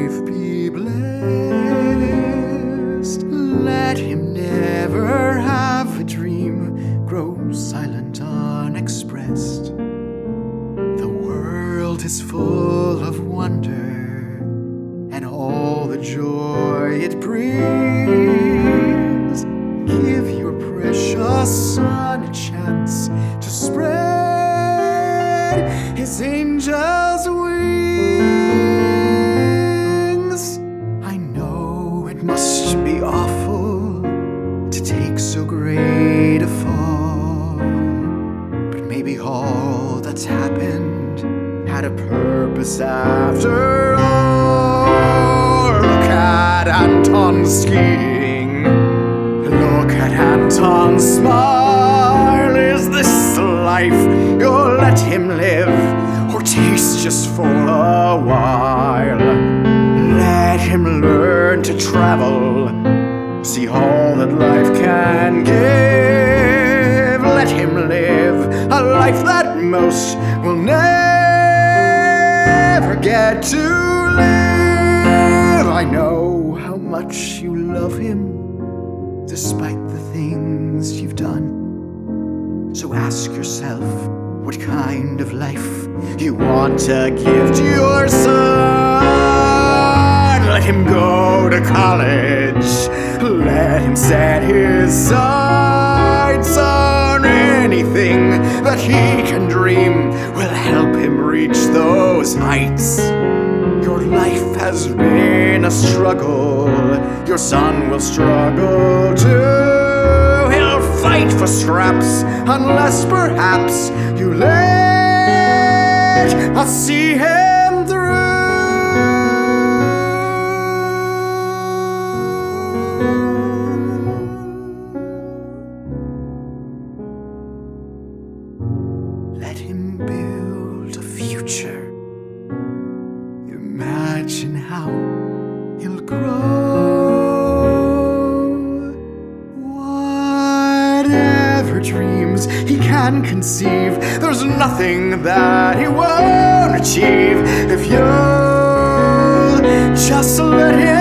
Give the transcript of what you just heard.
life be blessed. Let him never have a dream grow silent unexpressed. The world is full of wonder and all the joy it brings. Give your precious son a chance to spread his angels' wings. I know it must be awful to take so great a fall, but maybe all that's happened had a purpose after all. Look at Anton skiing. Look at Anton's smile. Is this the life you'll let him live, or taste just for a while? Let him learn to travel, see all that life can give. Let him live a life that most will never get to live. I know how much you love him, despite the things you've done. So ask yourself what kind of life you want to give to your son. Let him go to college. Let him set his sights on anything that he can dream will help him reach those heights. Your life has been a struggle. Your son will struggle too. He'll fight for scraps unless perhaps you let us see him through. Let him build a future. Imagine how he'll grow. Whatever dreams he can conceive, there's nothing that he won't achieve if you'll just let him